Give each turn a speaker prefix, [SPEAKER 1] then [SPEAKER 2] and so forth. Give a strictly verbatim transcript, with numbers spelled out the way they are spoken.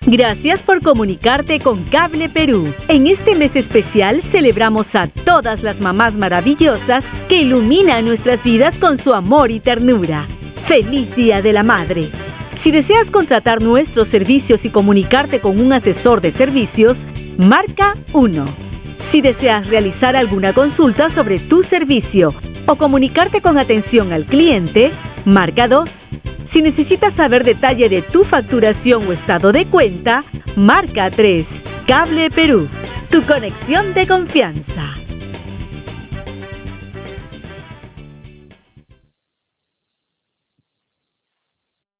[SPEAKER 1] Gracias por comunicarte con Cable Perú. En este mes especial celebramos a todas las mamás maravillosas que iluminan nuestras vidas con su amor y ternura. ¡Feliz Día de la Madre! Si deseas contratar nuestros servicios y comunicarte con un asesor de servicios, marca uno. Si deseas realizar alguna consulta sobre tu servicio o comunicarte con atención al cliente, marca dos. Si necesitas saber detalle de tu facturación o estado de cuenta, marca tres. Cable Perú, tu conexión de confianza.